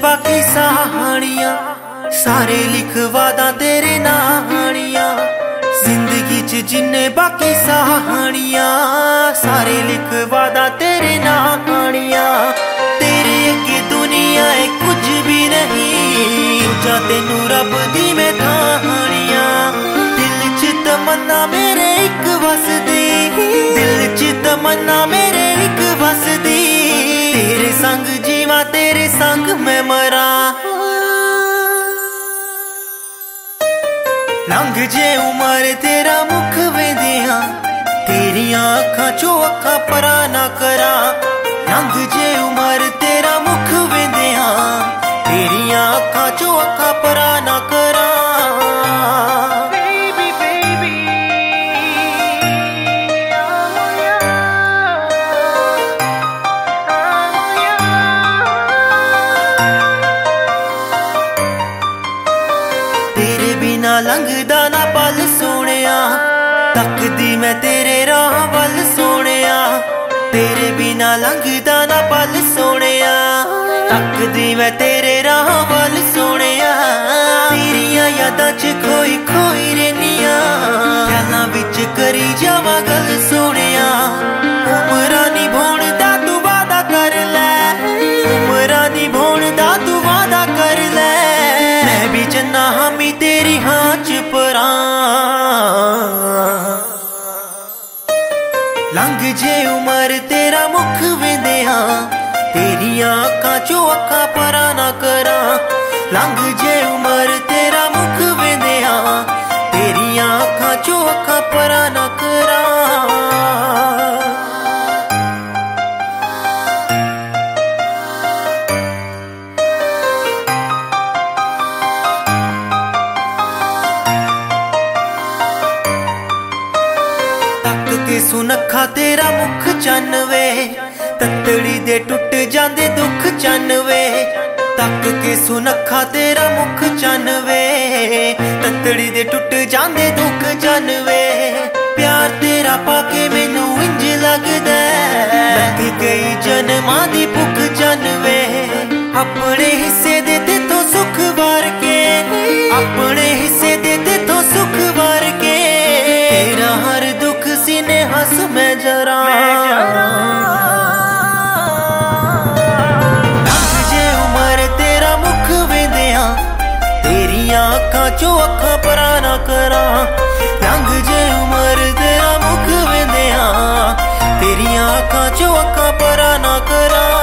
बाकी सहानियां सारे लिखवादा तेरे नानियां। जिंदगी च जिन्ने बाकी सहानियां सारे लिखवादा तेरे नानियां। तेरे अगे दुनिया है कुछ भी नहीं, जा तेनू रब दी मैं कहानियां। दिल च तमन्ना मेरे एक वसदी, दिल च तमन्ना मेरे एक वसदी। तेरे संग जीवा तेरे संग मैं मरा। लंघ जे उमर तेरा मुख वेंदिया, तेरिया अखां चो अखां परा ना करा। लंघ जे उमर तेरा मुख वेंदिया, तेरिया अखां चो अखां परा ना करा। तेरे बिना लंघदा ना पल सोनिया, तकदी मैं तेरे राह वल सोनिया। तेरे बिना लंघदा ना पल सोनिया, तकदी मैं तेरे राह वल सोनिया। तेरिया यादां च खोई खोई रहनिया, ख्यालां विच करी जावां गल सोनिया। उमरां निभाउण दा तू वादा कर लै, उमरां निभाउण दा तू वादा कर लै। मैं भी जन्ना हामी तेरी हां च परां। लंघ जे उमर तेरा मुख वेंदिया, तेरिया अखां चो अखां परा ना करा। लंघ जे उमर तेरा मुख वेंदिया, तेरिया अखां चो अखां परा ना करा। के सुनखा तेरा मुख चनवे, ततड़ी दे टुट जांदे दुख चनवे। तक के सुनखा तेरा मुख चनवे, ततड़ी दे टुट जांदे दुख चनवे। प्यार तेरा पाके मैनू इंज लगदा लग गई जन्मां दी भुख चनवे। अपने हिस्से दे ते तो सुख वार के, अपने हिस्से दे ते तो सुख वार के। तेरा हर दुख सीने हंस मैं जरा। लंघ जे उमर तेरा मुख वेंदिया, तेरिया अखां चो अखां परा ना करा। लंघ जे उमर तेरा मुख वेंदिया, तेरिया अखां चो अखां परा ना करा।